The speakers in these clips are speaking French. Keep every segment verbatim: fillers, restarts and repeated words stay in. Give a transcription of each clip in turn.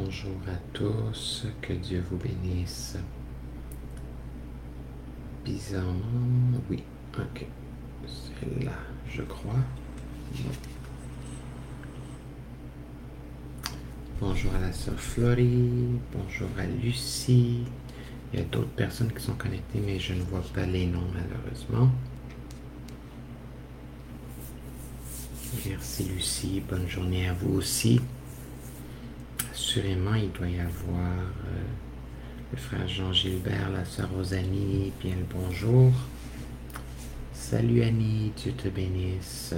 Bonjour à tous, que Dieu vous bénisse. Bizarrement, oui, ok, c'est là, je crois. Bon. Bonjour à la sœur Florie, bonjour à Lucie. Il y a d'autres personnes qui sont connectées, mais je ne vois pas les noms malheureusement. Merci Lucie, bonne journée à vous aussi. Assurément, il doit y avoir euh, le frère Jean-Gilbert, la sœur Rosanie, bien le bonjour. Salut Annie, Dieu te bénisse.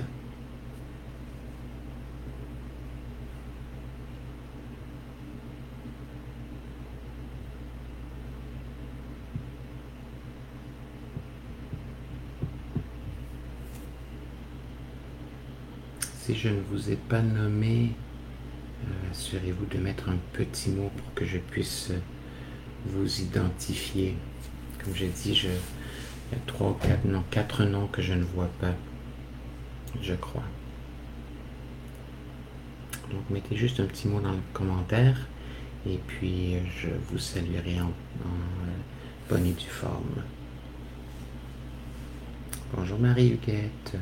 Si je ne vous ai pas nommé, euh, assurez-vous de mettre un petit mot pour que je puisse vous identifier. Comme j'ai dit, je, il y a trois ou quatre noms, quatre noms que je ne vois pas, je crois. Donc mettez juste un petit mot dans le commentaire et puis je vous saluerai en, en euh, bonne et due forme. Bonjour Marie-Huguette.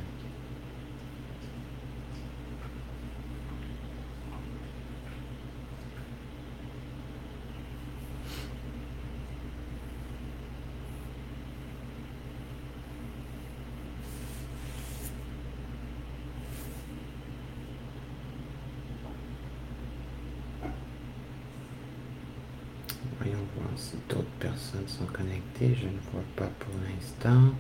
Voyons voir si d'autres personnes sont connectées. Je ne vois pas pour l'instant.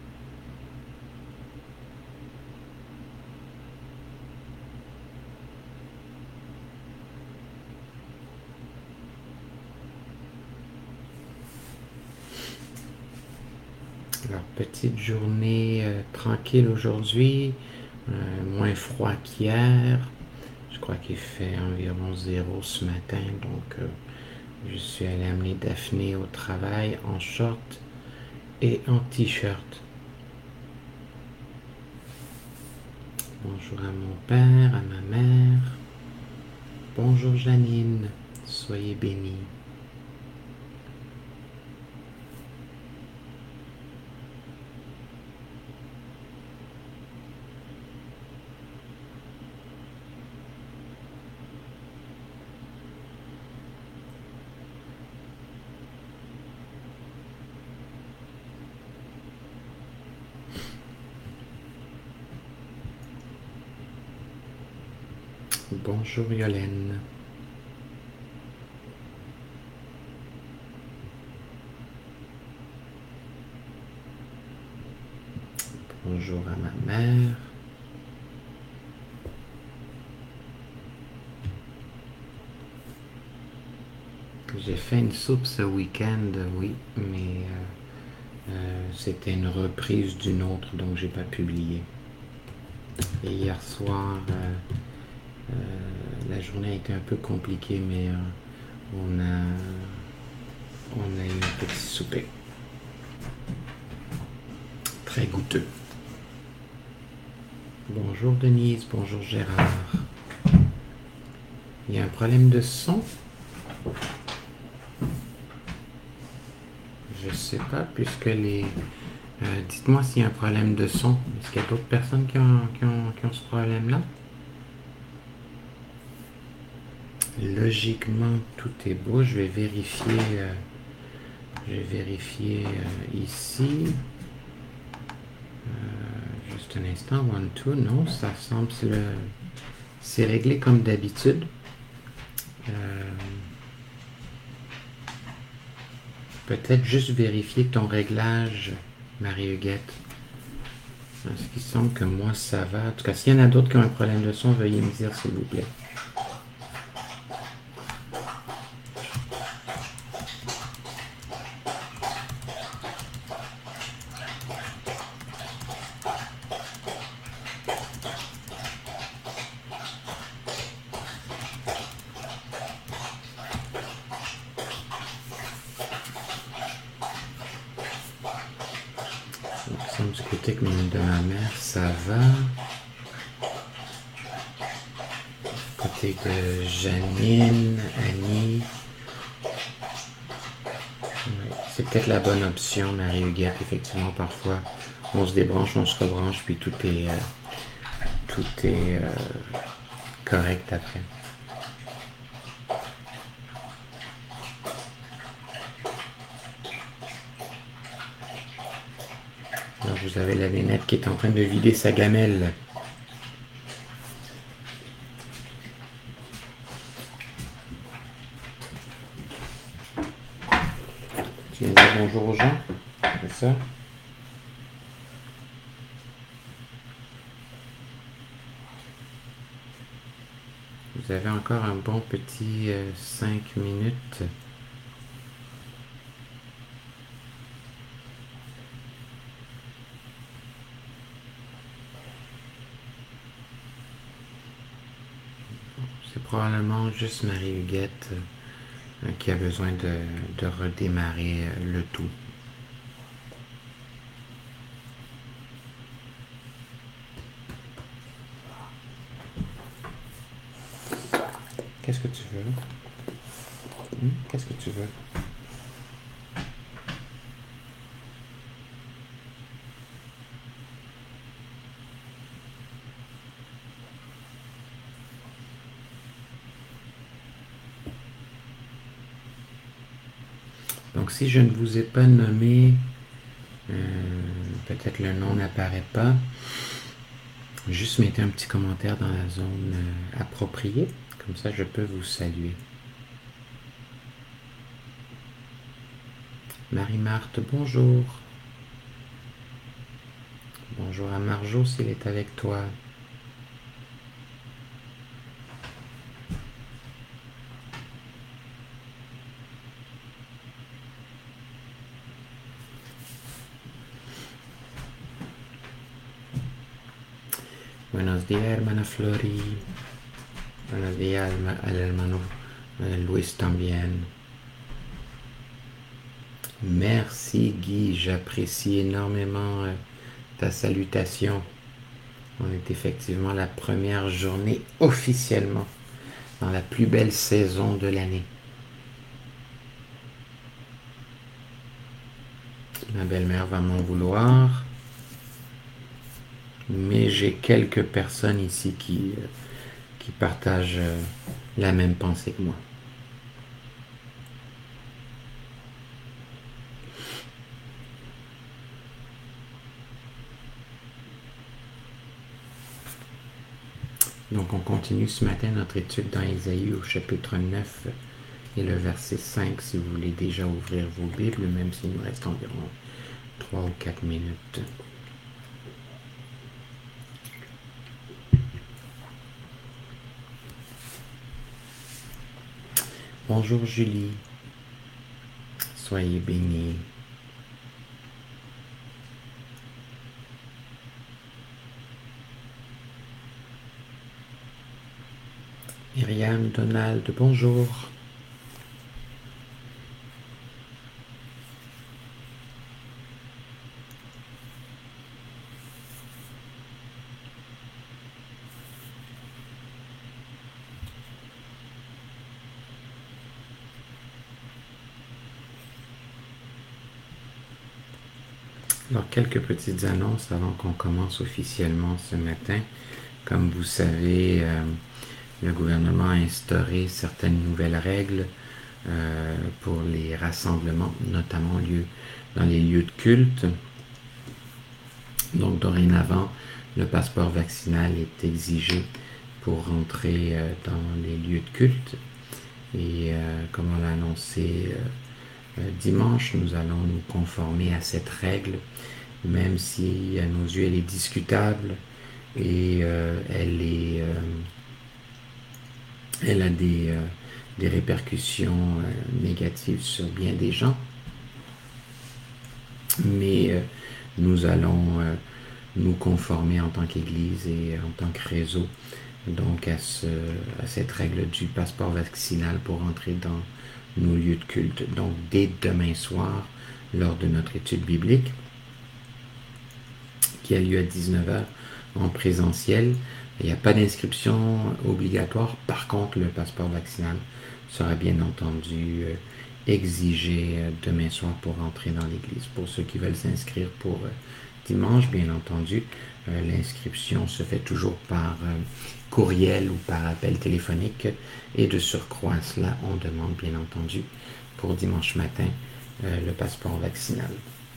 Alors, petite journée euh, tranquille aujourd'hui, euh, moins froid qu'hier. Je crois qu'il fait environ zéro ce matin, donc euh, je suis allé amener Daphné au travail en short et en t-shirt. Bonjour à mon père, à ma mère. Bonjour Janine, soyez bénie. Bonjour Yolène. Bonjour à ma mère. J'ai fait une soupe ce week-end, oui, mais euh, euh, c'était une reprise d'une autre, donc j'ai pas publié. Et hier soir, euh, euh, la journée a été un peu compliquée, mais euh, on a on a eu un petit souper. Très goûteux. Bonjour Denise, bonjour Gérard. Il y a un problème de son? Je sais pas, puisque les... Euh, dites-moi s'il y a un problème de son. Est-ce qu'il y a d'autres personnes qui ont, qui ont, qui ont ce problème-là? Logiquement, tout est beau. Je vais vérifier, euh, je vais vérifier euh, ici. Euh, juste un instant. One, two. Non, ça semble... C'est réglé comme d'habitude. Euh, Peut-être juste vérifier ton réglage, Marie-Huguette. Parce qu'il semble que moi, ça va. En tout cas, s'il y en a d'autres qui ont un problème de son, veuillez me dire, s'il vous plaît. Du côté de ma mère, ça va. côté de Janine, Annie. Ouais, c'est peut-être la bonne option, Marie-Huguette. Effectivement, parfois, on se débranche, on se rebranche, puis tout est, euh, tout est euh, correct après. Alors, vous avez la Nénette qui est en train de vider sa gamelle. Tu viens de dire bonjour aux gens, c'est ça? Vous avez encore un bon petit euh, cinq minutes. C'est probablement juste Marie-Huguette euh, qui a besoin de, de redémarrer euh, le tout. Qu'est-ce que tu veux? Hmm? Qu'est-ce que tu veux? Donc si je ne vous ai pas nommé, euh, peut-être le nom n'apparaît pas, juste mettez un petit commentaire dans la zone euh, appropriée, comme ça je peux vous saluer. Marie-Marthe, bonjour. Bonjour à Marjo s'il est avec toi. Buenos días, hermana Flori. Buenos días al hermano Luis también. Merci Guy, j'apprécie énormément ta salutation. On est effectivement la première journée officiellement dans la plus belle saison de l'année. Ma belle-mère va m'en vouloir, mais j'ai quelques personnes ici qui, qui partagent la même pensée que moi. Donc on continue ce matin notre étude dans Ésaïe au chapitre neuf et le verset cinq si vous voulez déjà ouvrir vos Bibles, même s'il nous reste environ trois ou quatre minutes. Bonjour Julie, soyez bénie. Myriam, Donald, bonjour. Alors, quelques petites annonces avant qu'on commence officiellement ce matin. Comme vous savez, euh, le gouvernement a instauré certaines nouvelles règles euh, pour les rassemblements, notamment lieu, dans les lieux de culte. Donc, dorénavant, le passeport vaccinal est exigé pour rentrer euh, dans les lieux de culte. Et euh, comme on l'a annoncé euh, dimanche, nous allons nous conformer à cette règle, même si à nos yeux elle est discutable et euh, elle, est, euh, elle a des, euh, des répercussions euh, négatives sur bien des gens. Mais euh, nous allons euh, nous conformer en tant qu'Église et en tant que réseau donc à, ce, à cette règle du passeport vaccinal pour entrer dans nos lieux de culte. Donc dès demain soir, lors de notre étude biblique, qui a lieu à dix-neuf heures en présentiel, Il n'y a pas d'inscription obligatoire. Par contre, le passeport vaccinal sera bien entendu euh, exigé euh, demain soir pour entrer dans l'église. Pour ceux qui veulent s'inscrire pour euh, dimanche, bien entendu, euh, l'inscription se fait toujours par euh, courriel ou par appel téléphonique. Et de surcroît, cela, on demande bien entendu pour dimanche matin euh, le passeport vaccinal.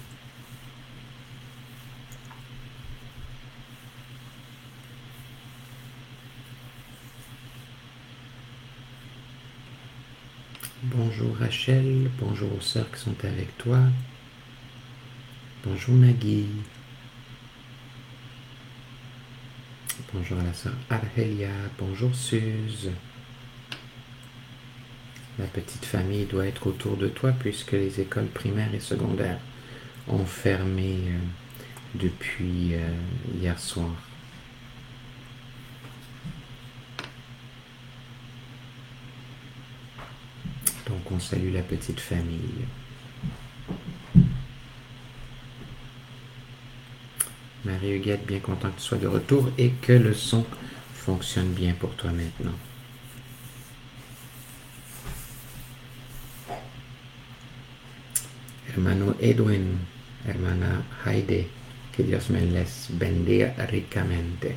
Bonjour Rachel, bonjour aux sœurs qui sont avec toi. Bonjour Nagui. Bonjour à la sœur Argelia, bonjour Suze. La petite famille doit être autour de toi puisque les écoles primaires et secondaires ont fermé euh, depuis euh, hier soir. Donc on salue la petite famille. Marie-Huguette, bien content que tu sois de retour et que le son fonctionne bien pour toi maintenant. Hermano Edwin, hermana Heide, que Dios me les bendiga ricamente.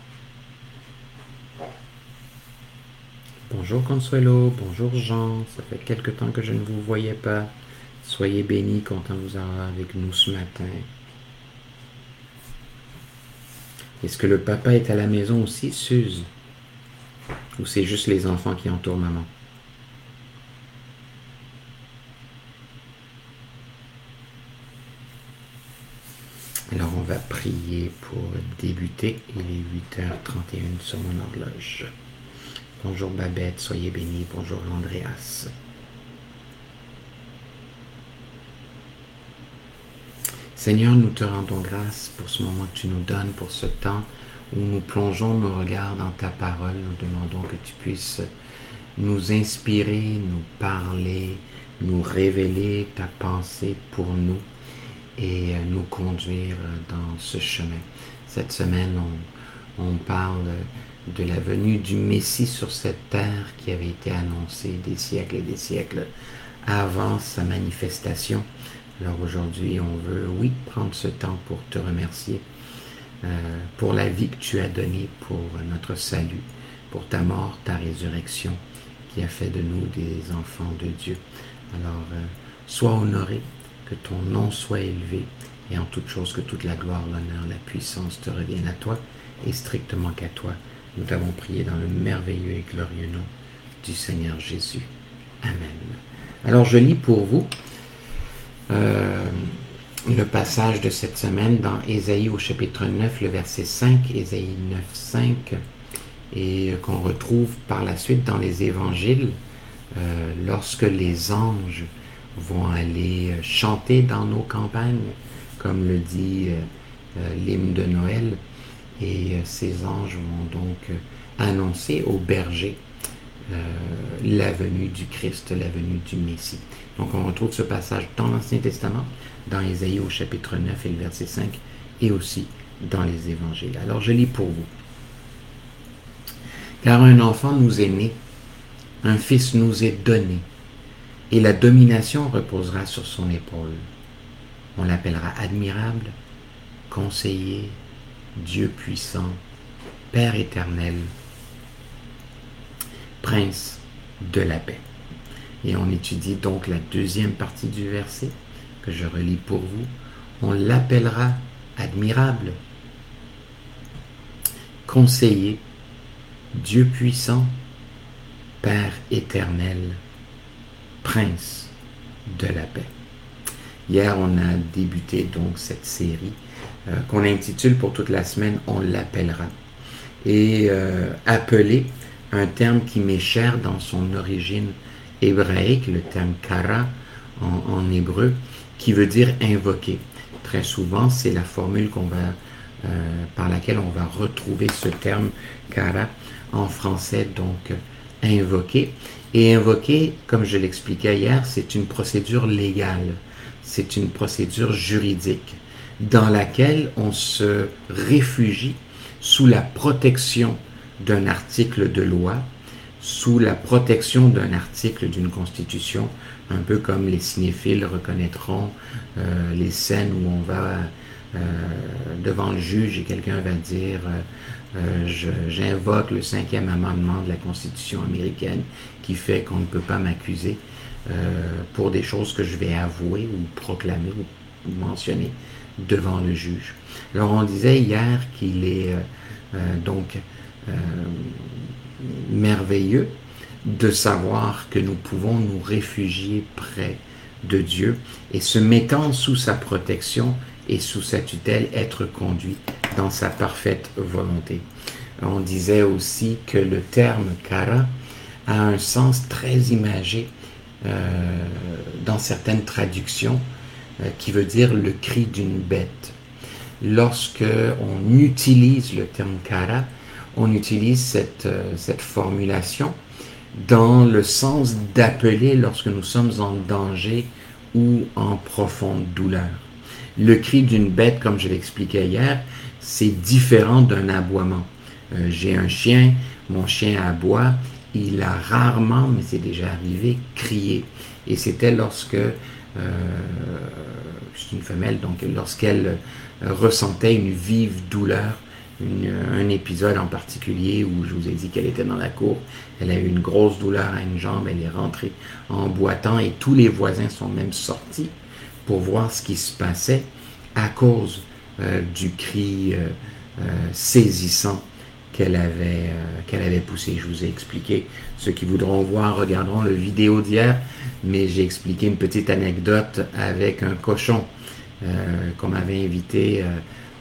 Bonjour Consuelo, bonjour Jean, ça fait quelque temps que je ne vous voyais pas. Soyez bénis, content de vous avoir avec nous ce matin. Est-ce que le papa est à la maison aussi, Suze? Ou c'est juste les enfants qui entourent maman? Alors on va prier pour débuter. Il est huit heures trente et une sur mon horloge. Bonjour Babette, soyez bénis. Bonjour Andreas. Seigneur, nous te rendons grâce pour ce moment que tu nous donnes, pour ce temps où nous plongeons nos regards dans ta parole. Nous demandons que tu puisses nous inspirer, nous parler, nous révéler ta pensée pour nous et nous conduire dans ce chemin. Cette semaine, on, on parle de la venue du Messie sur cette terre qui avait été annoncée des siècles et des siècles avant sa manifestation. Alors aujourd'hui, on veut, oui, prendre ce temps pour te remercier euh, pour la vie que tu as donnée, pour notre salut, pour ta mort, ta résurrection, qui a fait de nous des enfants de Dieu. Alors, euh, sois honoré, que ton nom soit élevé, et en toute chose que toute la gloire, l'honneur, la puissance te reviennent à toi, et strictement qu'à toi. Nous t'avons prié dans le merveilleux et glorieux nom du Seigneur Jésus. Amen. Alors, je lis pour vous Euh, le passage de cette semaine dans Ésaïe au chapitre neuf, le verset cinq, Ésaïe neuf, cinq, et qu'on retrouve par la suite dans les évangiles, euh, lorsque les anges vont aller chanter dans nos campagnes, comme le dit euh, l'hymne de Noël, et euh, ces anges vont donc euh, annoncer aux bergers euh, la venue du Christ, la venue du Messie. Donc on retrouve ce passage dans l'Ancien Testament, dans Ésaïe au chapitre neuf et le verset cinq, et aussi dans les évangiles. Alors je lis pour vous. Car un enfant nous est né, un fils nous est donné, et la domination reposera sur son épaule. On l'appellera admirable, conseiller, Dieu puissant, Père éternel, Prince de la paix. Et on étudie donc la deuxième partie du verset que je relis pour vous. On l'appellera admirable, conseiller, Dieu puissant, Père éternel, Prince de la paix. Hier, on a débuté donc cette série euh, qu'on intitule pour toute la semaine « On l'appellera ». Et euh, appeler, un terme qui m'est cher dans son origine hébraïque, le terme kara en, en hébreu, qui veut dire invoquer. Très souvent, c'est la formule qu'on va, euh, par laquelle on va retrouver ce terme kara en français, donc invoquer. Et invoquer, comme je l'expliquais hier, c'est une procédure légale, c'est une procédure juridique dans laquelle on se réfugie sous la protection d'un article de loi, sous la protection d'un article d'une constitution, un peu comme les cinéphiles reconnaîtront euh, les scènes où on va euh, devant le juge et quelqu'un va dire euh, euh, je, j'invoque le cinquième amendement de la Constitution américaine qui fait qu'on ne peut pas m'accuser euh, pour des choses que je vais avouer ou proclamer ou mentionner devant le juge. Alors on disait hier qu'il est euh, euh, donc euh, merveilleux de savoir que nous pouvons nous réfugier près de Dieu et se mettant sous sa protection et sous sa tutelle, être conduit dans sa parfaite volonté. On disait aussi que le terme kara a un sens très imagé euh, dans certaines traductions euh, qui veut dire le cri d'une bête. Lorsque on utilise le terme kara, on utilise cette, euh, cette formulation dans le sens d'appeler lorsque nous sommes en danger ou en profonde douleur. Le cri d'une bête, comme je l'expliquais hier, c'est différent d'un aboiement. Euh, j'ai un chien, mon chien aboie, il a rarement, mais c'est déjà arrivé, crié. Et c'était lorsque, euh, c'est une femelle, donc lorsqu'elle ressentait une vive douleur, Une, un épisode en particulier où je vous ai dit qu'elle était dans la cour, elle a eu une grosse douleur à une jambe, elle est rentrée en boitant et tous les voisins sont même sortis pour voir ce qui se passait à cause euh, du cri euh, euh, saisissant qu'elle avait, euh, qu'elle avait poussé. Je vous ai expliqué, ceux qui voudront voir regarderont le vidéo d'hier, mais j'ai expliqué une petite anecdote avec un cochon euh, qu'on m'avait invité euh,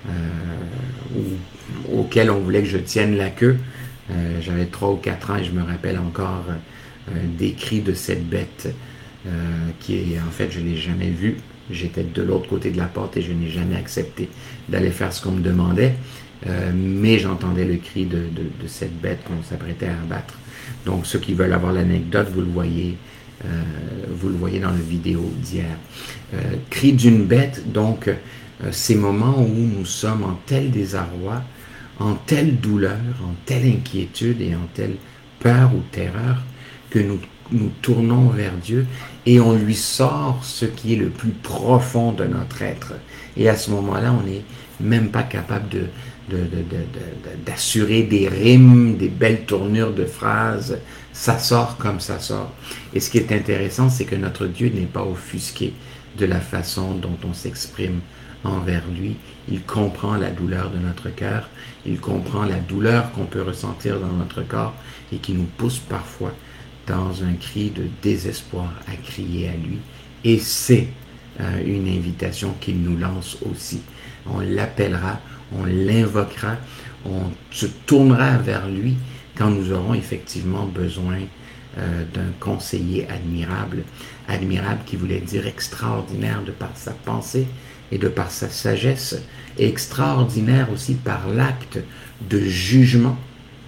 Euh, ou, auquel on voulait que je tienne la queue. Euh, j'avais trois ou quatre ans et je me rappelle encore euh, des cris de cette bête euh, qui est, en fait, je ne l'ai jamais vue. J'étais de l'autre côté de la porte et je n'ai jamais accepté d'aller faire ce qu'on me demandait. Euh, mais j'entendais le cri de, de, de cette bête qu'on s'apprêtait à abattre. Donc, ceux qui veulent avoir l'anecdote, vous le voyez, euh, vous le voyez dans la vidéo d'hier. Euh, cri d'une bête, donc, ces moments où nous sommes en tel désarroi, en telle douleur, en telle inquiétude et en telle peur ou terreur que nous nous tournons vers Dieu et on lui sort ce qui est le plus profond de notre être. Et à ce moment-là, on n'est même pas capable de, de, de, de, de, d'assurer des rimes, des belles tournures de phrases. Ça sort comme ça sort. Et ce qui est intéressant, c'est que notre Dieu n'est pas offusqué de la façon dont on s'exprime envers lui. Il comprend la douleur de notre cœur, il comprend la douleur qu'on peut ressentir dans notre corps et qui nous pousse parfois dans un cri de désespoir à crier à lui. Et c'est euh, une invitation qu'il nous lance aussi. On l'appellera, on l'invoquera, on se tournera vers lui quand nous aurons effectivement besoin euh, d'un conseiller admirable, admirable qui voulait dire extraordinaire de par sa pensée et de par sa sagesse, et extraordinaire aussi par l'acte de jugement,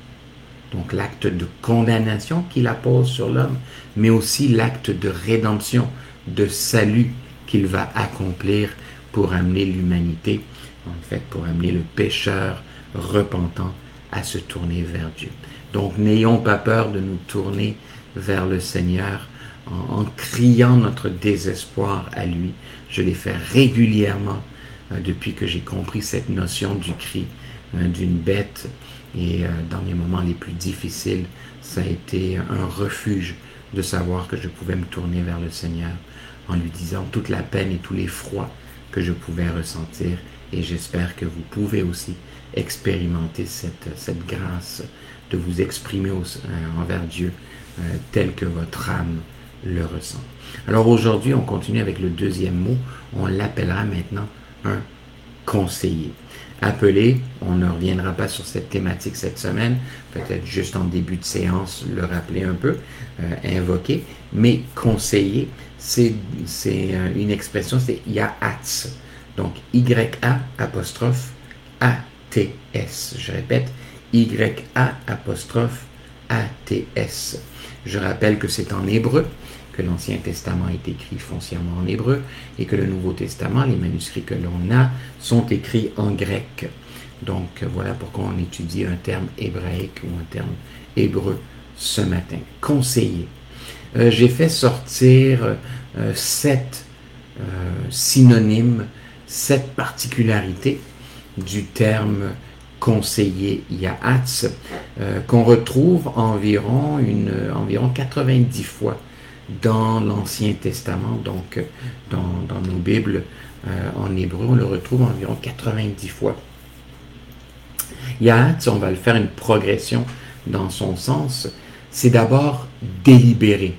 donc l'acte de condamnation qu'il appose sur l'homme, mais aussi l'acte de rédemption, de salut qu'il va accomplir pour amener l'humanité, en fait pour amener le pécheur repentant à se tourner vers Dieu. Donc n'ayons pas peur de nous tourner vers le Seigneur en, en criant notre désespoir à lui. Je l'ai fait régulièrement euh, depuis que j'ai compris cette notion du cri euh, d'une bête. Et euh, dans les moments les plus difficiles, ça a été un refuge de savoir que je pouvais me tourner vers le Seigneur en lui disant toute la peine et tous les froids que je pouvais ressentir. Et j'espère que vous pouvez aussi expérimenter cette, cette grâce de vous exprimer au, euh, envers Dieu euh, tel que votre âme le ressent. Alors aujourd'hui, on continue avec le deuxième mot. On l'appellera maintenant un conseiller. Appeler, on ne reviendra pas sur cette thématique cette semaine, peut-être juste en début de séance le rappeler un peu, euh, invoquer, mais conseiller, c'est euh, une expression, c'est Yahatz. Donc Y-A apostrophe A-T-S. Je répète, Y-A apostrophe A-T-S. Je rappelle que c'est en hébreu, que l'Ancien Testament est écrit foncièrement en hébreu et que le Nouveau Testament, les manuscrits que l'on a, sont écrits en grec. Donc voilà pourquoi on étudie un terme hébraïque ou un terme hébreu ce matin. Conseiller. Euh, j'ai fait sortir euh, sept euh, synonymes, sept particularités du terme conseiller Yahatz, euh, qu'on retrouve environ, une, environ quatre-vingt-dix fois dans l'Ancien Testament. Donc dans, dans nos Bibles euh, en hébreu, on le retrouve environ quatre-vingt-dix fois. Yahatz, on va le faire une progression dans son sens, c'est d'abord délibérer.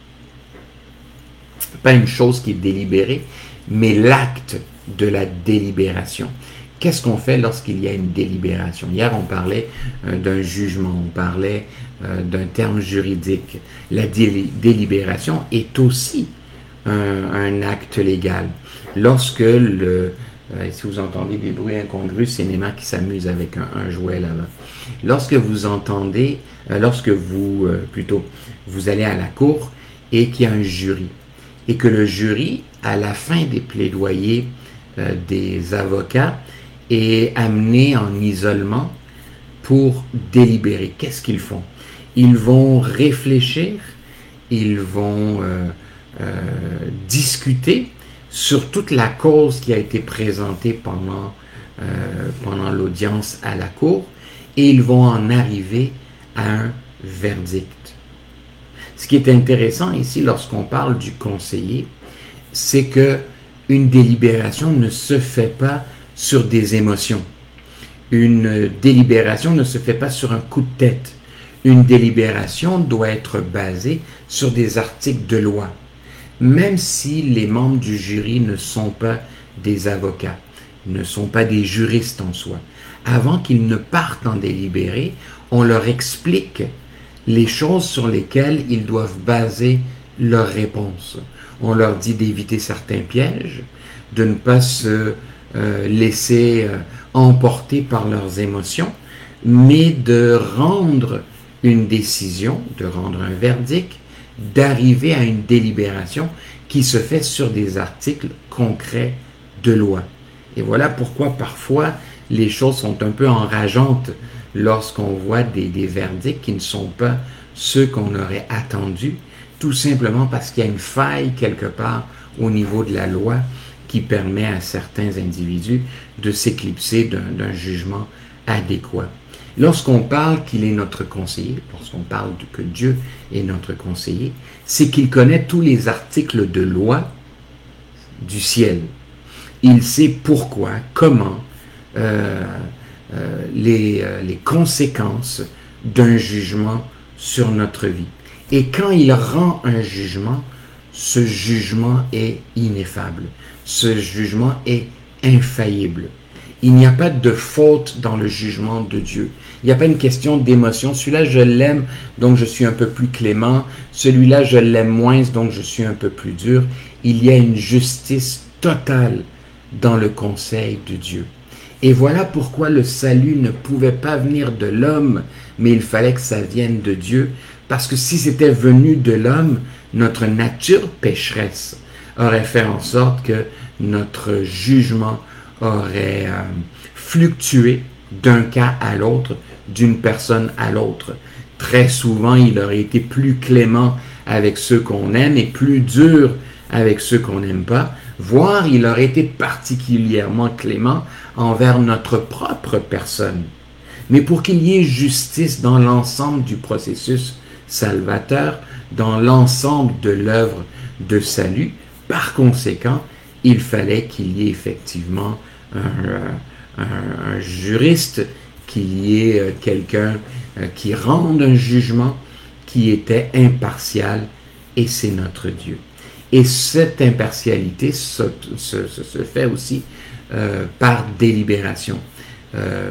Pas une chose qui est délibérée, mais l'acte de la délibération. Qu'est-ce qu'on fait lorsqu'il y a une délibération? Hier, on parlait euh, d'un jugement, on parlait euh, d'un terme juridique. La dé délibération est aussi un, un acte légal. Lorsque le... Euh, si vous entendez des bruits incongrus, c'est Néma qui s'amuse avec un, un jouet là-bas. Lorsque vous entendez, euh, lorsque vous, euh, plutôt, vous allez à la cour et qu'il y a un jury, et que le jury, à la fin des plaidoyers euh, des avocats, est amené en isolement pour délibérer. Qu'est-ce qu'ils font? Ils vont réfléchir, ils vont euh, euh, discuter sur toute la cause qui a été présentée pendant, euh, pendant l'audience à la cour, et ils vont en arriver à un verdict. Ce qui est intéressant ici, lorsqu'on parle du conseiller, c'est que une délibération ne se fait pas sur des émotions. Une délibération ne se fait pas sur un coup de tête. Une délibération doit être basée sur des articles de loi. Même si les membres du jury ne sont pas des avocats, ne sont pas des juristes en soi, avant qu'ils ne partent en délibéré, on leur explique les choses sur lesquelles ils doivent baser leurs réponses. On leur dit d'éviter certains pièges, de ne pas se euh, laisser euh, emporter par leurs émotions, mais de rendre une décision, de rendre un verdict, d'arriver à une délibération qui se fait sur des articles concrets de loi. Et voilà pourquoi parfois les choses sont un peu enrageantes lorsqu'on voit des, des verdicts qui ne sont pas ceux qu'on aurait attendus, tout simplement parce qu'il y a une faille quelque part au niveau de la loi qui permet à certains individus de s'éclipser d'un d'un jugement adéquat. Lorsqu'on parle qu'il est notre conseiller, lorsqu'on parle que Dieu est notre conseiller, c'est qu'il connaît tous les articles de loi du ciel. Il sait pourquoi, comment, euh, euh, les, euh, les conséquences d'un jugement sur notre vie. Et quand il rend un jugement, ce jugement est ineffable. Ce jugement est infaillible. Il n'y a pas de faute dans le jugement de Dieu. Il n'y a pas une question d'émotion. Celui-là, je l'aime, donc je suis un peu plus clément. Celui-là, je l'aime moins, donc je suis un peu plus dur. Il y a une justice totale dans le conseil de Dieu. Et voilà pourquoi le salut ne pouvait pas venir de l'homme, mais il fallait que ça vienne de Dieu. Parce que si c'était venu de l'homme, notre nature pécheresse aurait fait en sorte que notre jugement aurait euh, fluctué d'un cas à l'autre, d'une personne à l'autre. Très souvent, il aurait été plus clément avec ceux qu'on aime et plus dur avec ceux qu'on n'aime pas, voire il aurait été particulièrement clément envers notre propre personne. Mais pour qu'il y ait justice dans l'ensemble du processus salvateur, dans l'ensemble de l'œuvre de salut, par conséquent, il fallait qu'il y ait effectivement un, un, un juriste, qu'il y ait quelqu'un qui rende un jugement qui était impartial, et c'est notre Dieu. Et cette impartialité se, se, se fait aussi euh, par délibération. Euh,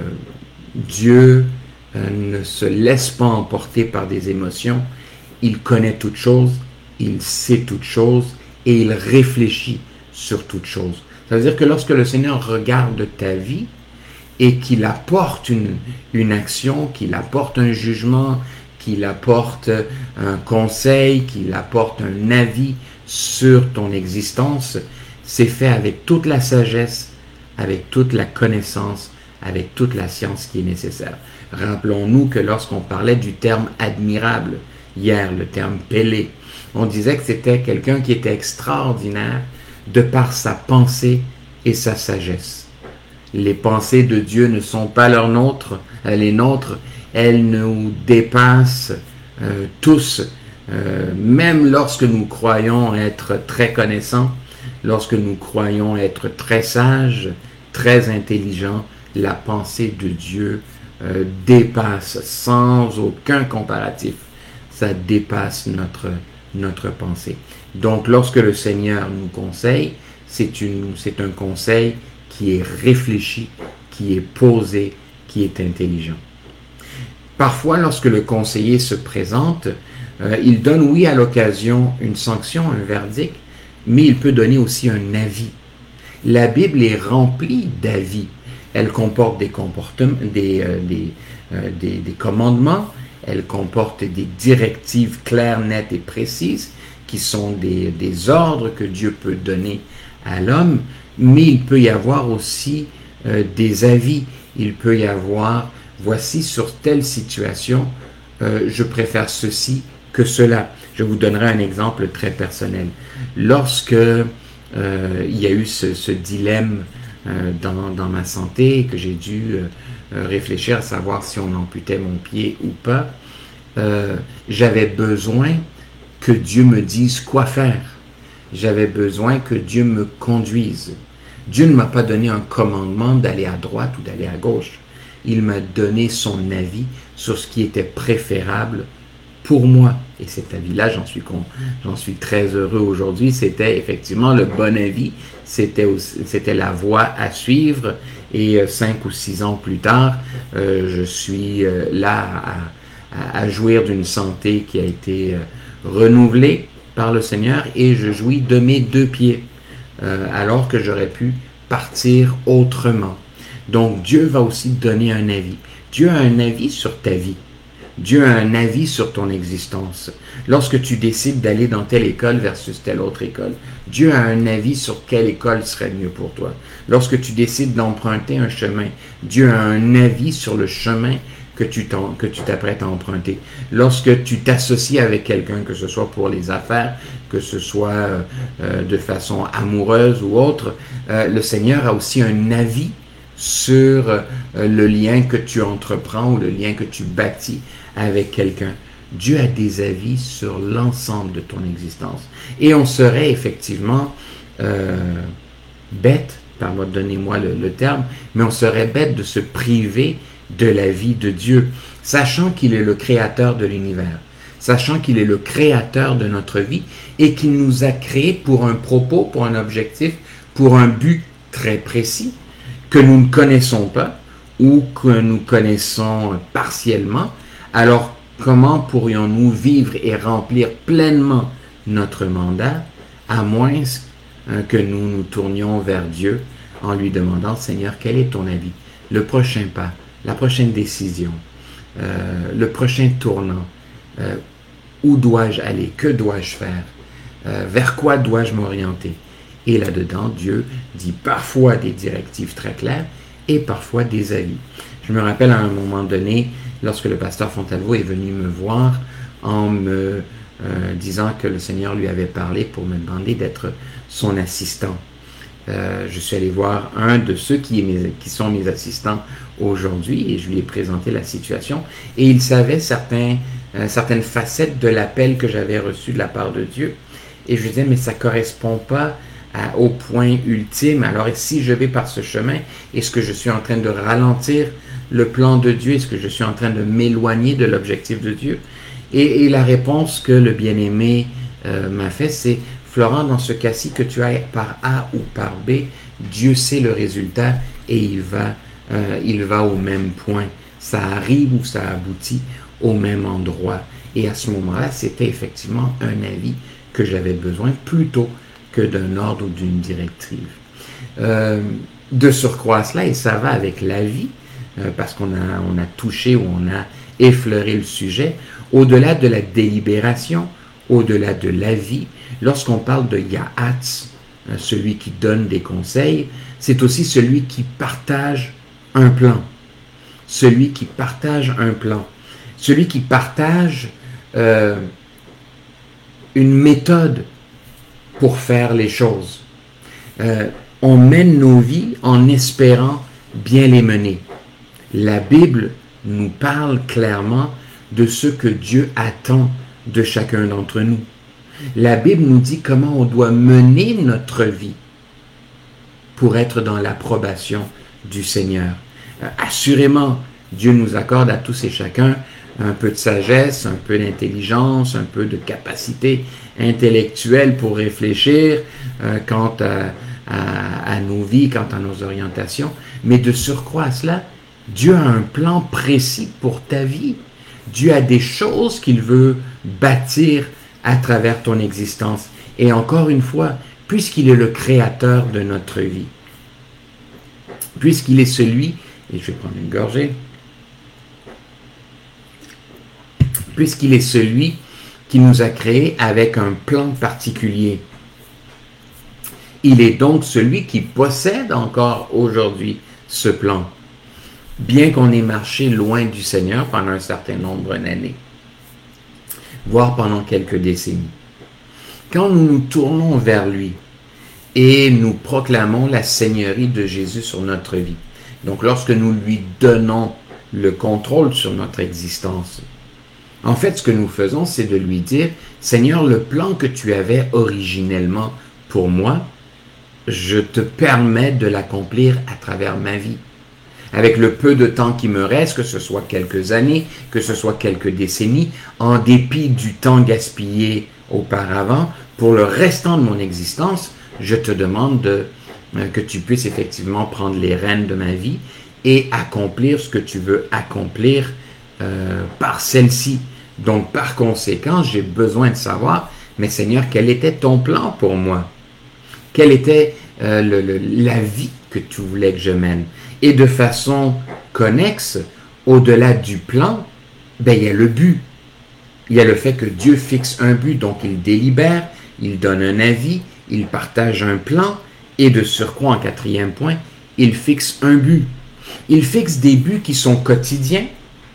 Dieu euh, ne se laisse pas emporter par des émotions. Il connaît toutes choses, il sait toutes choses et il réfléchit sur toutes choses. Ça veut dire que lorsque le Seigneur regarde ta vie et qu'il apporte une, une action, qu'il apporte un jugement, qu'il apporte un conseil, qu'il apporte un avis sur ton existence, c'est fait avec toute la sagesse, avec toute la connaissance, avec toute la science qui est nécessaire. Rappelons-nous que lorsqu'on parlait du terme admirable, hier, le terme Pélé, on disait que c'était quelqu'un qui était extraordinaire de par sa pensée et sa sagesse. Les pensées de Dieu ne sont pas leurs nôtres, les nôtres, elles nous dépassent euh, tous, euh, même lorsque nous croyons être très connaissants, lorsque nous croyons être très sages, très intelligents, la pensée de Dieu euh, dépasse sans aucun comparatif, ça dépasse notre, notre pensée. Donc lorsque le Seigneur nous conseille, c'est une, c'est un conseil qui est réfléchi, qui est posé, qui est intelligent. Parfois, lorsque le conseiller se présente, euh, il donne, oui, à l'occasion, une sanction, un verdict, mais il peut donner aussi un avis. La Bible est remplie d'avis. Elle comporte des comportements, des, euh, des, euh, des, des commandements, elle comporte des directives claires, nettes et précises, qui sont des, des ordres que Dieu peut donner à l'homme, mais il peut y avoir aussi euh, des avis. Il peut y avoir, voici sur telle situation, euh, je préfère ceci que cela. Je vous donnerai un exemple très personnel. Lorsque euh, il y a eu ce, ce dilemme euh, dans, dans ma santé, que j'ai dû euh, réfléchir à savoir si on amputait mon pied ou pas, euh, j'avais besoin que Dieu me dise quoi faire. J'avais besoin que Dieu me conduise. Dieu ne m'a pas donné un commandement d'aller à droite ou d'aller à gauche. Il m'a donné son avis sur ce qui était préférable pour moi. Et cet avis-là, j'en suis, con, j'en suis très heureux aujourd'hui. C'était effectivement le bon avis. C'était, c'était la voie à suivre. Et euh, cinq ou six ans plus tard, euh, je suis euh, là à, à, à jouir d'une santé qui a été euh, renouvelée par le Seigneur et je jouis de mes deux pieds, euh, alors que j'aurais pu partir autrement. Donc Dieu va aussi donner un avis. Dieu a un avis sur ta vie. Dieu a un avis sur ton existence. Lorsque tu décides d'aller dans telle école versus telle autre école, Dieu a un avis sur quelle école serait mieux pour toi. Lorsque tu décides d'emprunter un chemin, Dieu a un avis sur le chemin que tu, que tu t'apprêtes à emprunter. Lorsque tu t'associes avec quelqu'un, que ce soit pour les affaires, que ce soit euh, de façon amoureuse ou autre, euh, le Seigneur a aussi un avis sur euh, le lien que tu entreprends ou le lien que tu bâtis avec quelqu'un. Dieu a des avis sur l'ensemble de ton existence. Et on serait effectivement euh, bête, pardon, donnez-moi le, le terme, mais on serait bête de se priver de la vie de Dieu, sachant qu'il est le créateur de l'univers, sachant qu'il est le créateur de notre vie et qu'il nous a créés pour un propos, pour un objectif, pour un but très précis que nous ne connaissons pas ou que nous connaissons partiellement. Alors, comment pourrions-nous vivre et remplir pleinement notre mandat à moins que nous nous tournions vers Dieu en lui demandant, Seigneur, quel est ton avis? Le prochain pas, la prochaine décision, euh, le prochain tournant, euh, où dois-je aller, que dois-je faire, euh, vers quoi dois-je m'orienter? Et là-dedans, Dieu dit parfois des directives très claires et parfois des avis. Je me rappelle à un moment donné, lorsque le pasteur Fontalvo est venu me voir en me euh, disant que le Seigneur lui avait parlé pour me demander d'être son assistant. Euh, je suis allé voir un de ceux qui, est mes, qui sont mes assistants aujourd'hui et je lui ai présenté la situation et il savait certains, euh, certaines facettes de l'appel que j'avais reçu de la part de Dieu et je lui disais mais ça ne correspond pas à, au point ultime. Alors si je vais par ce chemin, est-ce que je suis en train de ralentir le plan de Dieu? Est-ce que je suis en train de m'éloigner de l'objectif de Dieu? Et, et la réponse que le bien-aimé euh, m'a fait, c'est Florent, dans ce cas-ci, que tu ailles par A ou par B, Dieu sait le résultat et il va, euh, il va au même point. Ça arrive ou ça aboutit au même endroit. Et à ce moment-là, c'était effectivement un avis que j'avais besoin plutôt que d'un ordre ou d'une directive. Euh, de surcroît à cela, et ça va avec la vie, euh, parce qu'on a, on a touché ou on a effleuré le sujet, au-delà de la délibération, au-delà de l'avis, lorsqu'on parle de Yahatz, celui qui donne des conseils, c'est aussi celui qui partage un plan. Celui qui partage un plan. Celui qui partage euh, une méthode pour faire les choses. Euh, on mène nos vies en espérant bien les mener. La Bible nous parle clairement de ce que Dieu attend de chacun d'entre nous. La Bible nous dit comment on doit mener notre vie pour être dans l'approbation du Seigneur. Euh, assurément, Dieu nous accorde à tous et chacun un peu de sagesse, un peu d'intelligence, un peu de capacité intellectuelle pour réfléchir euh, quant à, à, à nos vies, quant à nos orientations. Mais de surcroît à cela, Dieu a un plan précis pour ta vie. Dieu a des choses qu'il veut bâtir à travers ton existence. Et encore une fois, puisqu'il est le créateur de notre vie, puisqu'il est celui, et je vais prendre une gorgée, puisqu'il est celui qui nous a créés avec un plan particulier. Il est donc celui qui possède encore aujourd'hui ce plan, bien qu'on ait marché loin du Seigneur pendant un certain nombre d'années, voire pendant quelques décennies. Quand nous nous tournons vers lui et nous proclamons la seigneurie de Jésus sur notre vie, donc lorsque nous lui donnons le contrôle sur notre existence, en fait, ce que nous faisons, c'est de lui dire, Seigneur, le plan que tu avais originellement pour moi, je te permets de l'accomplir à travers ma vie. Avec le peu de temps qui me reste, que ce soit quelques années, que ce soit quelques décennies, en dépit du temps gaspillé auparavant, pour le restant de mon existence, je te demande de, euh, que tu puisses effectivement prendre les rênes de ma vie et accomplir ce que tu veux accomplir euh, par celle-ci. Donc, par conséquent, j'ai besoin de savoir, mais Seigneur, quel était ton plan pour moi? Quelle était euh, le, le, la vie que tu voulais que je mène? Et de façon connexe, au-delà du plan, ben, il y a le but. Il y a le fait que Dieu fixe un but, donc il délibère, il donne un avis, il partage un plan, et de surcroît, en quatrième point, il fixe un but. Il fixe des buts qui sont quotidiens,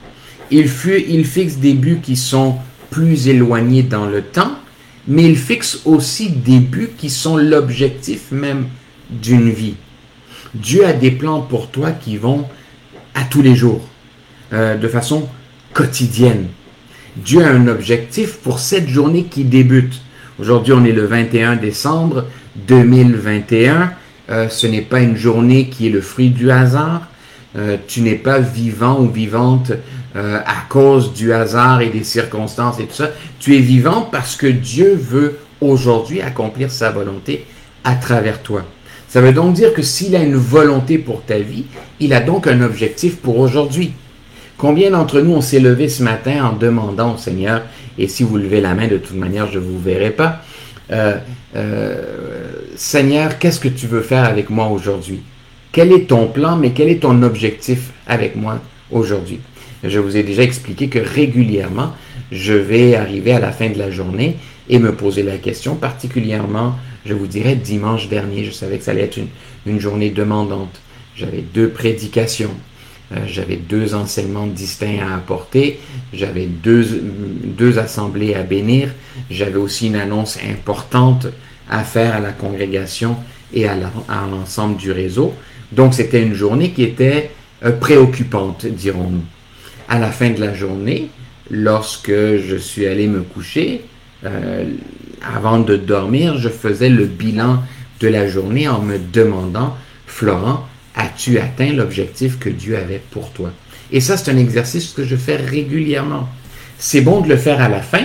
il, fut, il fixe des buts qui sont plus éloignés dans le temps, mais il fixe aussi des buts qui sont l'objectif même d'une vie. Dieu a des plans pour toi qui vont à tous les jours, euh, de façon quotidienne. Dieu a un objectif pour cette journée qui débute. Aujourd'hui, on est le vingt et un décembre deux mille vingt et un. Euh, ce n'est pas une journée qui est le fruit du hasard. Euh, tu n'es pas vivant ou vivante euh, à cause du hasard et des circonstances et tout ça. Tu es vivant parce que Dieu veut aujourd'hui accomplir sa volonté à travers toi. Ça veut donc dire que s'il a une volonté pour ta vie, il a donc un objectif pour aujourd'hui. Combien d'entre nous on s'est levé ce matin en demandant au Seigneur, et si vous levez la main, de toute manière, je ne vous verrai pas, euh, euh, Seigneur, qu'est-ce que tu veux faire avec moi aujourd'hui? Quel est ton plan, mais quel est ton objectif avec moi aujourd'hui? Je vous ai déjà expliqué que régulièrement, je vais arriver à la fin de la journée et me poser la question, particulièrement, je vous dirais, dimanche dernier, je savais que ça allait être une, une journée demandante. J'avais deux prédications, euh, j'avais deux enseignements distincts à apporter, j'avais deux, deux assemblées à bénir, j'avais aussi une annonce importante à faire à la congrégation et à l'ensemble du réseau. Donc, c'était une journée qui était euh, préoccupante, dirons-nous. À la fin de la journée, lorsque je suis allé me coucher, euh, avant de dormir, je faisais le bilan de la journée en me demandant, Florent, as-tu atteint l'objectif que Dieu avait pour toi? Et ça, c'est un exercice que je fais régulièrement. C'est bon de le faire à la fin,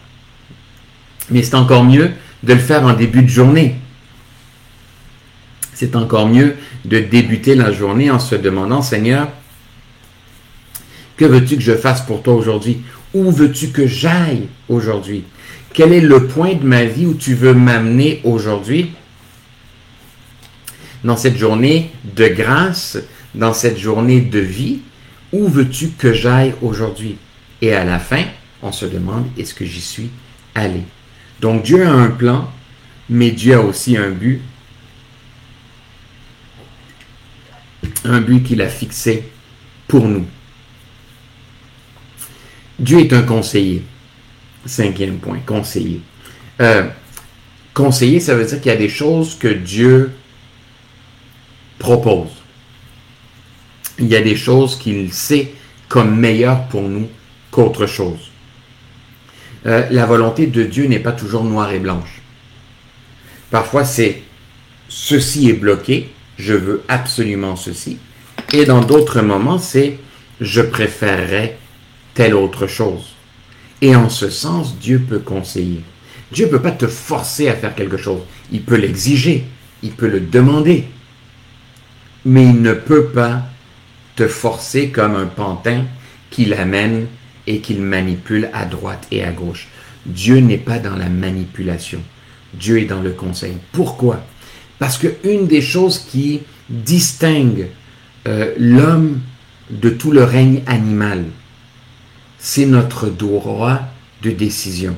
mais c'est encore mieux de le faire en début de journée. C'est encore mieux de débuter la journée en se demandant, Seigneur, que veux-tu que je fasse pour toi aujourd'hui? Où veux-tu que j'aille aujourd'hui? Quel est le point de ma vie où tu veux m'amener aujourd'hui? Dans cette journée de grâce, dans cette journée de vie, où veux-tu que j'aille aujourd'hui? Et à la fin, on se demande, est-ce que j'y suis allé? Donc Dieu a un plan, mais Dieu a aussi un but. un but qu'il a fixé pour nous. Dieu est un conseiller. Cinquième point, conseiller. Euh, conseiller, ça veut dire qu'il y a des choses que Dieu propose. Il y a des choses qu'il sait comme meilleures pour nous qu'autre chose. Euh, la volonté de Dieu n'est pas toujours noire et blanche. Parfois, c'est ceci est bloqué, je veux absolument ceci. Et dans d'autres moments, c'est je préférerais telle autre chose. Et en ce sens, Dieu peut conseiller. Dieu ne peut pas te forcer à faire quelque chose. Il peut l'exiger, il peut le demander. Mais il ne peut pas te forcer comme un pantin qui l'amène et qu'il manipule à droite et à gauche. Dieu n'est pas dans la manipulation. Dieu est dans le conseil. Pourquoi? Parce qu'une des choses qui distingue euh, l'homme de tout le règne animal, c'est notre droit de décision,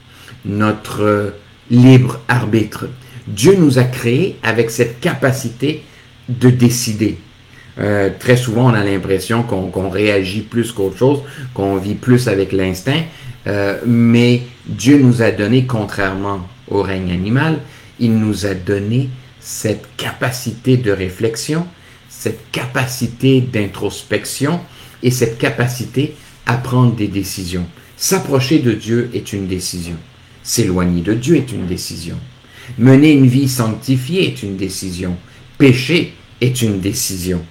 notre euh, libre arbitre. Dieu nous a créés avec cette capacité de décider. Euh, très souvent, on a l'impression qu'on qu'on réagit plus qu'autre chose, qu'on vit plus avec l'instinct, euh, mais Dieu nous a donné, contrairement au règne animal, il nous a donné cette capacité de réflexion, cette capacité d'introspection et cette capacité à prendre des décisions. S'approcher de Dieu est une décision. S'éloigner de Dieu est une décision. Mener une vie sanctifiée est une décision. Pécher est une décision.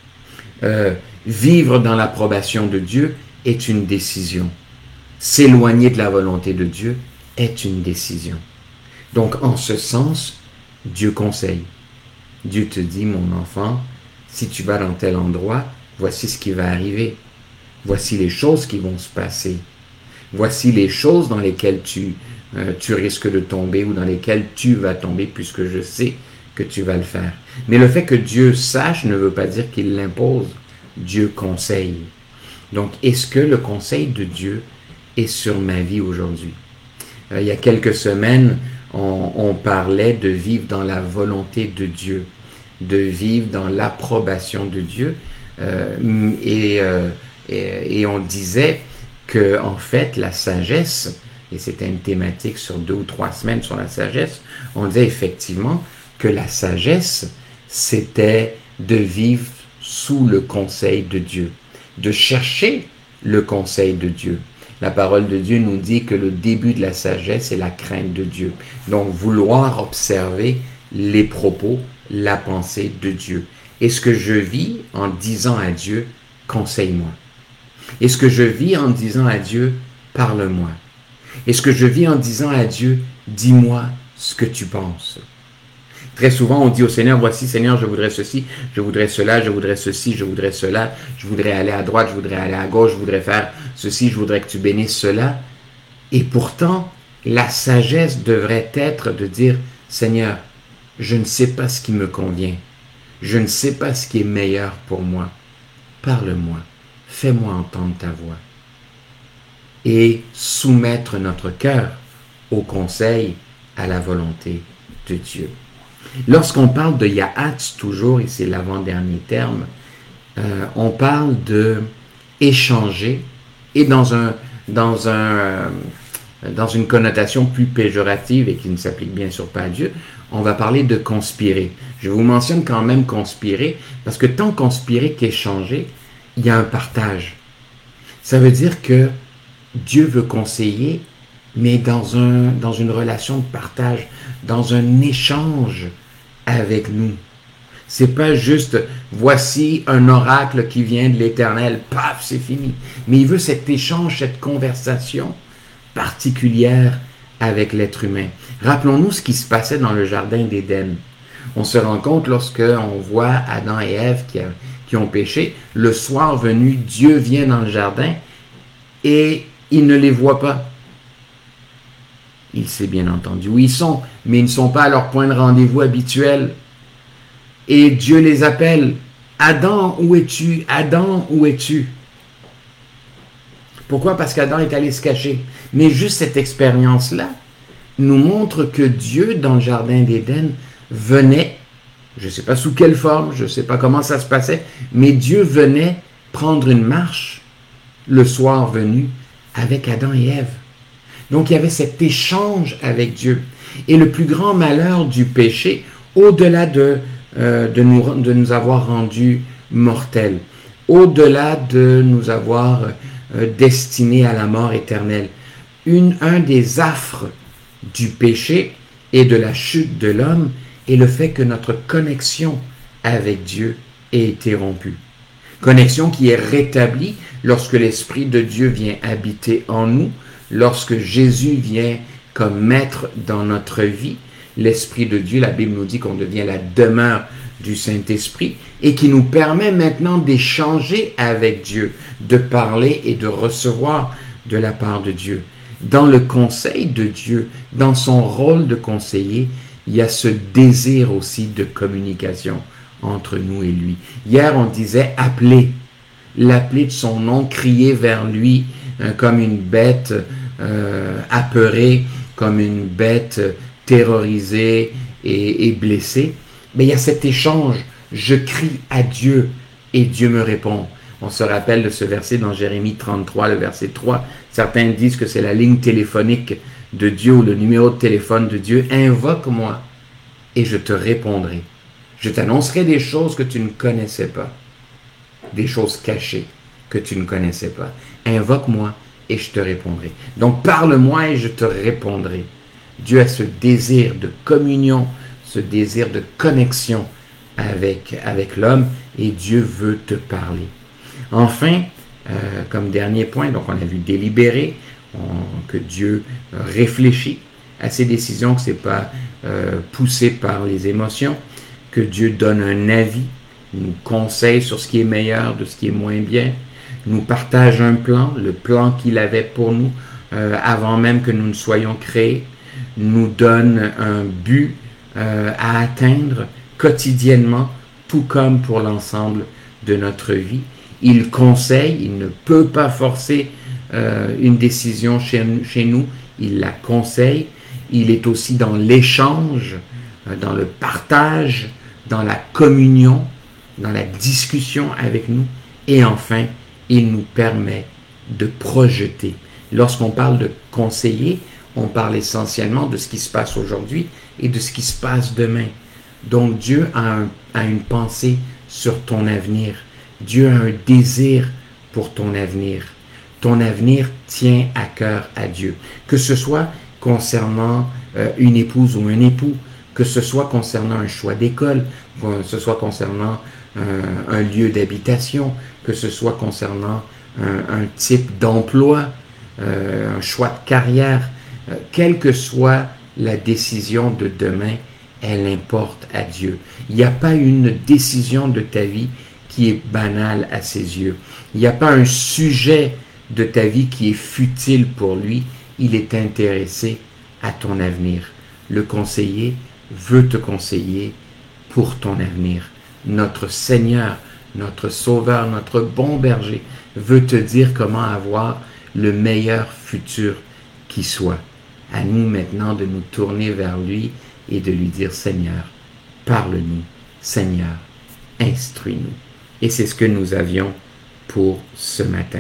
Euh, vivre dans l'approbation de Dieu est une décision. S'éloigner de la volonté de Dieu est une décision. Donc, en ce sens, Dieu conseille. Dieu te dit, mon enfant, si tu vas dans tel endroit, voici ce qui va arriver. Voici les choses qui vont se passer. Voici les choses dans lesquelles tu, euh, tu risques de tomber ou dans lesquelles tu vas tomber puisque je sais que tu vas le faire. Mais le fait que Dieu sache ne veut pas dire qu'il l'impose. Dieu conseille. Donc, est-ce que le conseil de Dieu est sur ma vie aujourd'hui? Euh, il y a quelques semaines, on, on parlait de vivre dans la volonté de Dieu, de vivre dans l'approbation de Dieu. Euh, et, euh, et, et on disait que, en fait, la sagesse, et c'était une thématique sur deux ou trois semaines sur la sagesse, on disait effectivement que la sagesse, c'était de vivre sous le conseil de Dieu, de chercher le conseil de Dieu. La parole de Dieu nous dit que le début de la sagesse est la crainte de Dieu. Donc, vouloir observer les propos, la pensée de Dieu. Est-ce que je vis en disant à Dieu, conseille-moi? Est-ce que je vis en disant à Dieu, parle-moi? Est-ce que je vis en disant à Dieu, dis-moi ce que tu penses? Très souvent, on dit au Seigneur, voici Seigneur, je voudrais ceci, je voudrais cela, je voudrais ceci, je voudrais cela, je voudrais aller à droite, je voudrais aller à gauche, je voudrais faire ceci, je voudrais que tu bénisses cela. Et pourtant, la sagesse devrait être de dire, Seigneur, je ne sais pas ce qui me convient, je ne sais pas ce qui est meilleur pour moi. Parle-moi, fais-moi entendre ta voix. Et soumettre notre cœur au conseil, à la volonté de Dieu. Lorsqu'on parle de Yahatz, toujours, et c'est l'avant-dernier terme, euh, on parle de échanger, et dans, un, dans, un, euh, dans une connotation plus péjorative et qui ne s'applique bien sûr pas à Dieu, on va parler de conspirer. Je vous mentionne quand même conspirer, parce que tant conspirer qu'échanger, il y a un partage. Ça veut dire que Dieu veut conseiller, mais dans, un, dans une relation de partage, dans un échange avec nous. C'est pas juste, voici un oracle qui vient de l'Éternel, paf, c'est fini. Mais il veut cet échange, cette conversation particulière avec l'être humain. Rappelons-nous ce qui se passait dans le jardin d'Éden. On se rend compte lorsque on voit Adam et Ève qui, a, qui ont péché, le soir venu, Dieu vient dans le jardin et il ne les voit pas. Il sait bien entendu où ils sont, mais ils ne sont pas à leur point de rendez-vous habituel. Et Dieu les appelle. Adam, où es-tu? Adam, où es-tu? Pourquoi? Parce qu'Adam est allé se cacher. Mais juste cette expérience-là nous montre que Dieu, dans le jardin d'Éden, venait Je ne sais pas sous quelle forme, je ne sais pas comment ça se passait, mais Dieu venait prendre une marche le soir venu avec Adam et Ève. Donc il y avait cet échange avec Dieu. Et le plus grand malheur du péché, au-delà de, euh, de, nous, de nous avoir rendus mortels, au-delà de nous avoir euh, destinés à la mort éternelle, une, un des affres du péché et de la chute de l'homme est le fait que notre connexion avec Dieu ait été rompue. Connexion qui est rétablie lorsque l'Esprit de Dieu vient habiter en nous, lorsque Jésus vient comme maître dans notre vie. L'Esprit de Dieu, la Bible nous dit qu'on devient la demeure du Saint-Esprit et qui nous permet maintenant d'échanger avec Dieu, de parler et de recevoir de la part de Dieu. Dans le conseil de Dieu, dans son rôle de conseiller, il y a ce désir aussi de communication entre nous et lui. Hier, on disait appeler, l'appeler de son nom, crier vers lui hein, comme une bête euh, apeurée, comme une bête terrorisée et, et blessée. Mais il y a cet échange. Je crie à Dieu et Dieu me répond. On se rappelle de ce verset dans Jérémie trente-trois, le verset trois. Certains disent que c'est la ligne téléphonique de Dieu ou le numéro de téléphone de Dieu. Invoque-moi et je te répondrai. Je t'annoncerai des choses que tu ne connaissais pas. Des choses cachées que tu ne connaissais pas. Invoque-moi et je te répondrai. Donc parle-moi et je te répondrai. Dieu a ce désir de communion, ce désir de connexion avec, avec l'homme et Dieu veut te parler. Enfin, euh, comme dernier point, donc on a vu délibérer, on, que Dieu réfléchit à ses décisions, que ce n'est pas euh, poussé par les émotions, que Dieu donne un avis, nous conseille sur ce qui est meilleur, de ce qui est moins bien, nous partage un plan, le plan qu'il avait pour nous euh, avant même que nous ne soyons créés, nous donne un but euh, à atteindre quotidiennement, tout comme pour l'ensemble de notre vie. Il conseille, il ne peut pas forcer euh, une décision chez, chez nous, il la conseille. Il est aussi dans l'échange, euh, dans le partage, dans la communion, dans la discussion avec nous. Et enfin, il nous permet de projeter. Lorsqu'on parle de conseiller, on parle essentiellement de ce qui se passe aujourd'hui et de ce qui se passe demain. Donc Dieu a, un, a une pensée sur ton avenir. Dieu a un désir pour ton avenir. Ton avenir tient à cœur à Dieu. Que ce soit concernant euh, une épouse ou un époux, que ce soit concernant un choix d'école, que ce soit concernant euh, un lieu d'habitation, que ce soit concernant un, un type d'emploi, euh, un choix de carrière, euh, quelle que soit la décision de demain, elle importe à Dieu. Il n'y a pas une décision de ta vie qui est banale à ses yeux. Il n'y a pas un sujet de ta vie qui est futile pour lui. Il est intéressé à ton avenir. Le conseiller veut te conseiller pour ton avenir. Notre Seigneur, notre Sauveur, notre bon berger veut te dire comment avoir le meilleur futur qui soit. À nous maintenant de nous tourner vers lui et de lui dire, Seigneur, parle-nous, Seigneur, instruis-nous. Et c'est ce que nous avions pour ce matin.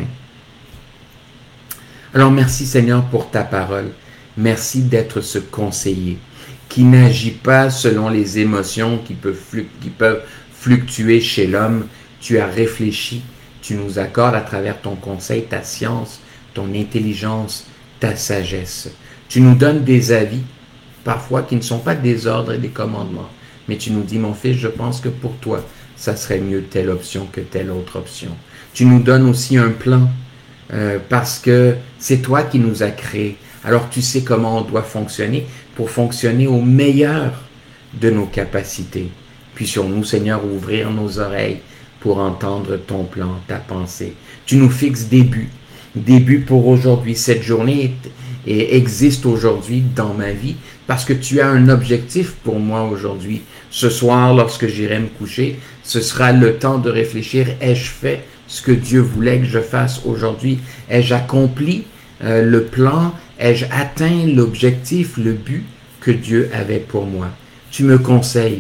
Alors merci Seigneur pour ta parole. Merci d'être ce conseiller qui n'agit pas selon les émotions qui peuvent, fluc- qui peuvent fluctuer chez l'homme. Tu as réfléchi, tu nous accordes à travers ton conseil, ta science, ton intelligence, ta sagesse. Tu nous donnes des avis, parfois qui ne sont pas des ordres et des commandements, mais tu nous dis, mon fils, je pense que pour toi, ça serait mieux telle option que telle autre option. Tu nous donnes aussi un plan, euh, parce que c'est toi qui nous as créés. Alors tu sais comment on doit fonctionner pour fonctionner au meilleur de nos capacités. Puissions-nous, Seigneur, ouvrir nos oreilles pour entendre ton plan, ta pensée. Tu nous fixes des buts, des buts pour aujourd'hui. Cette journée est, et existe aujourd'hui dans ma vie parce que tu as un objectif pour moi aujourd'hui. Ce soir, lorsque j'irai me coucher, ce sera le temps de réfléchir. Ai-je fait ce que Dieu voulait que je fasse aujourd'hui? Ai-je accompli euh, le plan? Ai-je atteint l'objectif, le but que Dieu avait pour moi? Tu me conseilles.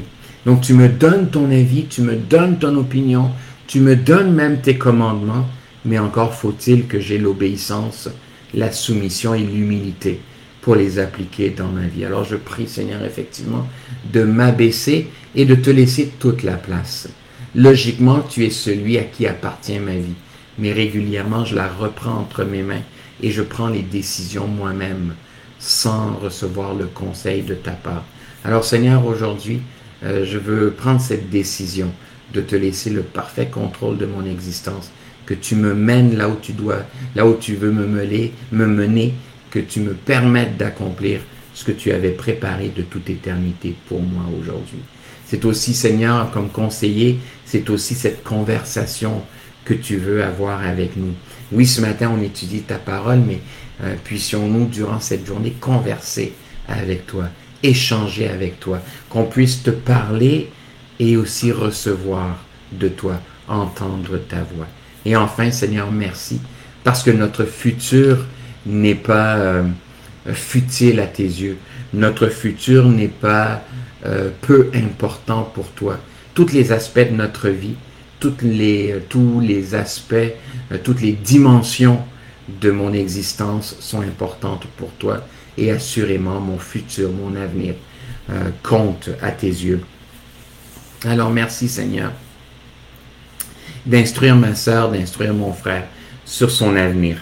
Donc tu me donnes ton avis, tu me donnes ton opinion, tu me donnes même tes commandements, mais encore faut-il que j'ai l'obéissance, la soumission et l'humilité pour les appliquer dans ma vie. Alors je prie, Seigneur, effectivement, de m'abaisser et de te laisser toute la place. Logiquement, tu es celui à qui appartient ma vie, mais régulièrement, je la reprends entre mes mains et je prends les décisions moi-même sans recevoir le conseil de ta part. Alors Seigneur, aujourd'hui, euh, je veux prendre cette décision de te laisser le parfait contrôle de mon existence, que tu me mènes là où tu dois, là où tu veux me mener, me mener, que tu me permettes d'accomplir ce que tu avais préparé de toute éternité pour moi aujourd'hui. C'est aussi, Seigneur, comme conseiller, c'est aussi cette conversation que tu veux avoir avec nous. Oui, ce matin, on étudie ta parole, mais euh, puissions-nous, durant cette journée, converser avec toi, échanger avec toi, qu'on puisse te parler et aussi recevoir de toi, entendre ta voix. Et enfin, Seigneur, merci, parce que notre futur n'est pas euh, futile à tes yeux. Notre futur n'est pas euh, peu important pour toi. Tous les aspects de notre vie, toutes les, euh, tous les aspects, euh, toutes les dimensions de mon existence sont importantes pour toi. Et assurément, mon futur, mon avenir euh, compte à tes yeux. Alors, merci Seigneur d'instruire ma sœur, d'instruire mon frère sur son avenir.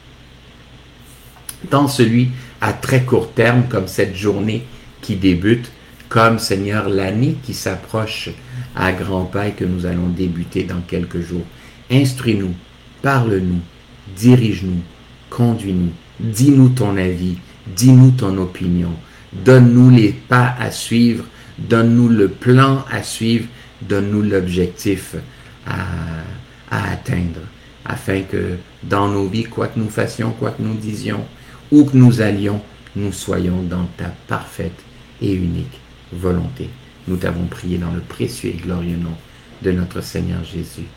Tant celui à très court terme, comme cette journée qui débute, comme Seigneur l'année qui s'approche à grands pas et que nous allons débuter dans quelques jours. Instruis-nous, parle-nous, dirige-nous, conduis-nous, dis-nous ton avis, dis-nous ton opinion, donne-nous les pas à suivre, donne-nous le plan à suivre, donne-nous l'objectif à, à atteindre, afin que dans nos vies, quoi que nous fassions, quoi que nous disions, où que nous allions, nous soyons dans ta parfaite et unique volonté. Nous t'avons prié dans le précieux et glorieux nom de notre Seigneur Jésus.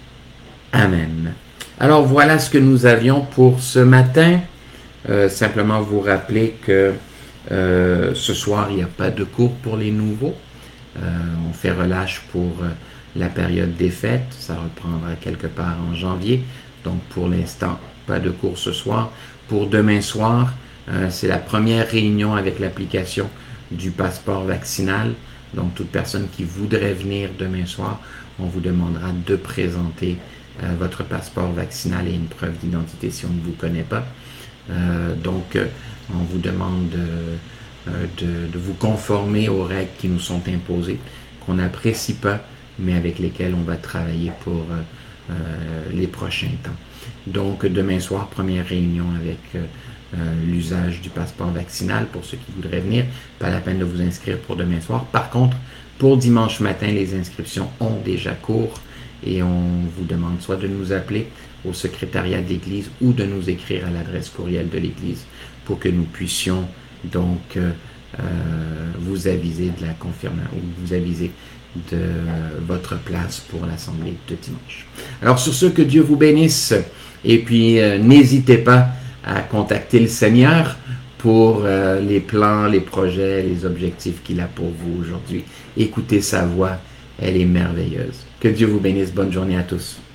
Amen. Alors voilà ce que nous avions pour ce matin. Euh, simplement vous rappeler que euh, ce soir, il n'y a pas de cours pour les nouveaux. Euh, on fait relâche pour euh, la période des fêtes. Ça reprendra quelque part en janvier. Donc pour l'instant, pas de cours ce soir. Pour demain soir, euh, c'est la première réunion avec l'application du passeport vaccinal. Donc toute personne qui voudrait venir demain soir, on vous demandera de présenter euh, votre passeport vaccinal et une preuve d'identité si on ne vous connaît pas. Euh, donc euh, on vous demande de, de, de vous conformer aux règles qui nous sont imposées, qu'on n'apprécie pas, mais avec lesquelles on va travailler pour euh, euh, les prochains temps. Donc demain soir, première réunion avec euh, euh, l'usage du passeport vaccinal pour ceux qui voudraient venir. Pas la peine de vous inscrire pour demain soir. Par contre, pour dimanche matin, les inscriptions ont déjà cours et on vous demande soit de nous appeler au secrétariat de l'Église ou de nous écrire à l'adresse courriel de l'Église pour que nous puissions donc euh, euh, vous aviser de la confirmation ou vous aviser de votre place pour l'assemblée de dimanche. Alors sur ce, que Dieu vous bénisse et puis euh, n'hésitez pas à contacter le Seigneur pour euh, les plans, les projets, les objectifs qu'il a pour vous aujourd'hui. Écoutez sa voix, elle est merveilleuse. Que Dieu vous bénisse, bonne journée à tous.